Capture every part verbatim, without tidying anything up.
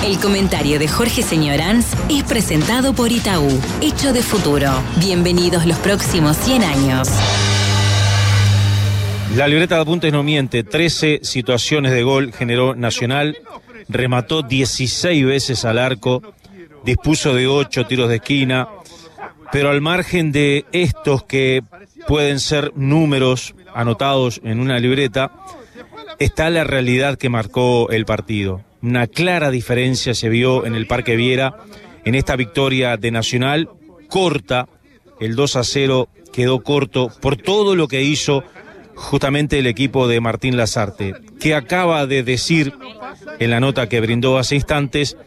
El comentario de Jorge Señoranz es presentado por Itaú, hecho de futuro. Bienvenidos los próximos cien años. La libreta de apuntes no miente, trece situaciones de gol generó Nacional, remató dieciséis veces al arco, dispuso de ocho tiros de esquina, pero al margen de estos que pueden ser números anotados en una libreta, está la realidad que marcó el partido. Una clara diferencia se vio en el Parque Viera en esta victoria de Nacional, corta, el dos a cero quedó corto por todo lo que hizo justamente el equipo de Martín Lasarte, que acaba de decir en la nota que brindó hace instantes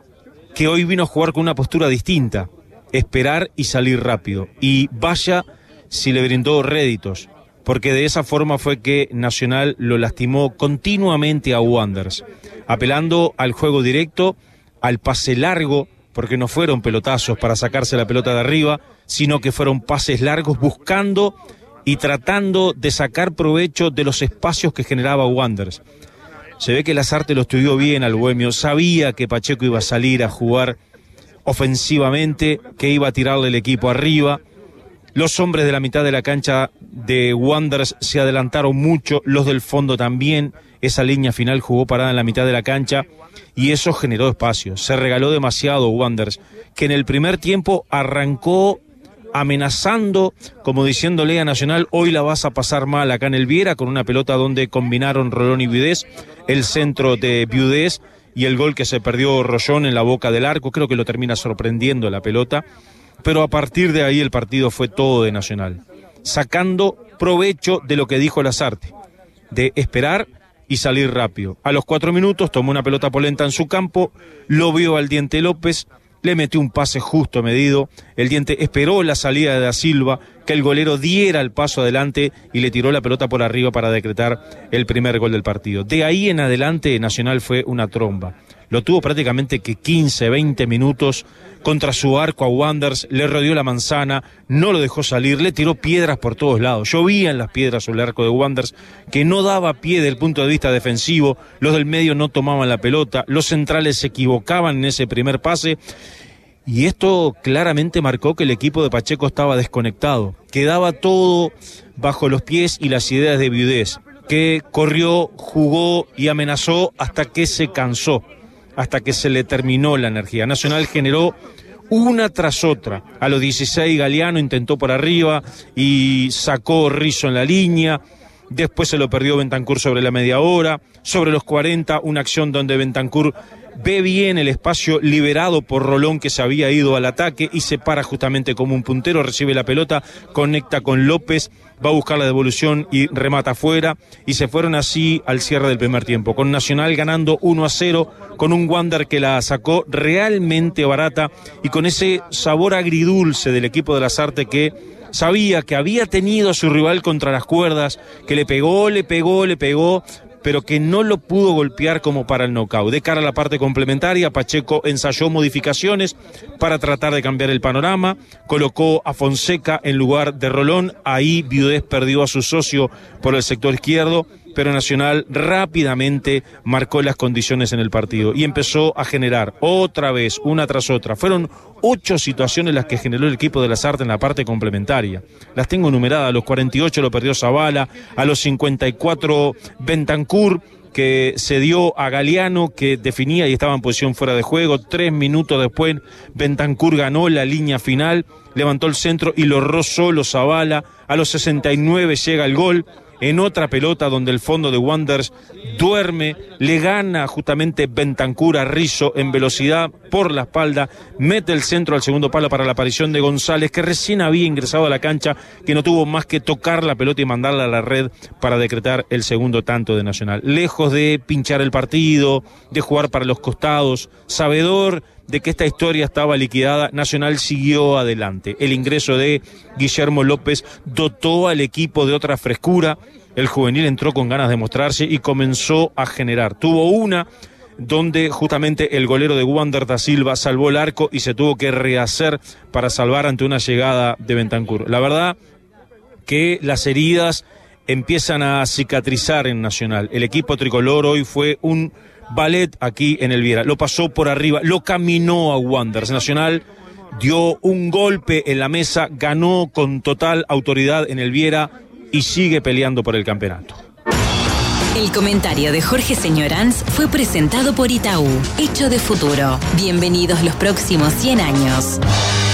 que hoy vino a jugar con una postura distinta, esperar y salir rápido, y vaya si le brindó réditos, porque de esa forma fue que Nacional lo lastimó continuamente a Wanderers, apelando al juego directo, al pase largo, porque no fueron pelotazos para sacarse la pelota de arriba, sino que fueron pases largos buscando y tratando de sacar provecho de los espacios que generaba Wanderers. Se ve que Lasarte lo estudió bien al bohemio, sabía que Pacheco iba a salir a jugar ofensivamente, que iba a tirarle el equipo arriba. Los hombres de la mitad de la cancha de Wanderers se adelantaron mucho, los del fondo también. Esa línea final jugó parada en la mitad de la cancha y eso generó espacio. Se regaló demasiado Wanderers, que en el primer tiempo arrancó amenazando, como diciéndole a Nacional, hoy la vas a pasar mal acá en el Viera, con una pelota donde combinaron Rolón y Viudés, el centro de Viudés y el gol que se perdió Rollón en la boca del arco. Creo que lo termina sorprendiendo la pelota, pero a partir de ahí el partido fue todo de Nacional, sacando provecho de lo que dijo Lasarte, de esperar y salir rápido. A los cuatro minutos tomó una pelota polenta en su campo, lo vio al Diente López, le metió un pase justo medido, el Diente esperó la salida de Da Silva, que el golero diera el paso adelante y le tiró la pelota por arriba para decretar el primer gol del partido. De ahí en adelante Nacional fue una tromba. Lo tuvo prácticamente que quince, veinte minutos contra su arco a Wanderers, le rodeó la manzana, no lo dejó salir, le tiró piedras por todos lados, llovían las piedras sobre el arco de Wanderers, que no daba pie desde el punto de vista defensivo, los del medio no tomaban la pelota, los centrales se equivocaban en ese primer pase, y esto claramente marcó que el equipo de Pacheco estaba desconectado, quedaba todo bajo los pies y las ideas de Viudés, que corrió, jugó y amenazó hasta que se cansó, hasta que se le terminó la energía. Nacional generó una tras otra. A los dieciséis Galeano intentó por arriba y sacó Rizzo en la línea. Después se lo perdió Bentancur sobre la media hora. Sobre los cuarenta, una acción donde Bentancur ve bien el espacio liberado por Rolón, que se había ido al ataque y se para justamente como un puntero, recibe la pelota, conecta con López, va a buscar la devolución y remata afuera, y se fueron así al cierre del primer tiempo, con Nacional ganando uno a cero, con un Wander que la sacó realmente barata y con ese sabor agridulce del equipo de Lasarte, que sabía que había tenido a su rival contra las cuerdas, que le pegó, le pegó, le pegó, pero que no lo pudo golpear como para el nocaut. De cara a la parte complementaria, Pacheco ensayó modificaciones para tratar de cambiar el panorama, colocó a Fonseca en lugar de Rolón, ahí Viudés perdió a su socio por el sector izquierdo, pero Nacional rápidamente marcó las condiciones en el partido y empezó a generar otra vez, una tras otra. Fueron ocho situaciones las que generó el equipo de Lasarte en la parte complementaria. Las tengo numeradas: a los cuarenta y ocho lo perdió Zavala, a los cincuenta y cuatro Bentancur, que se dio a Galeano, que definía y estaba en posición fuera de juego. Tres minutos después Bentancur ganó la línea final, levantó el centro y lo erró solo Zavala. A los sesenta y nueve llega el gol, en otra pelota donde el fondo de Wanderers duerme, le gana justamente Bentancur a Rizzo en velocidad por la espalda, mete el centro al segundo palo para la aparición de González, que recién había ingresado a la cancha, que no tuvo más que tocar la pelota y mandarla a la red para decretar el segundo tanto de Nacional. Lejos de pinchar el partido, de jugar para los costados, sabedor de que esta historia estaba liquidada, Nacional siguió adelante. El ingreso de Guillermo López dotó al equipo de otra frescura. El juvenil entró con ganas de mostrarse y comenzó a generar. Tuvo una donde justamente el golero de Wander Da Silva salvó el arco y se tuvo que rehacer para salvar ante una llegada de Bentancur. La verdad que las heridas empiezan a cicatrizar en Nacional. El equipo tricolor hoy fue un ballet aquí en el Viera. Lo pasó por arriba, lo caminó a Wanderers. Nacional dio un golpe en la mesa, ganó con total autoridad en el Viera y sigue peleando por el campeonato. El comentario de Jorge Señoranz fue presentado por Itaú, hecho de futuro. Bienvenidos los próximos cien años.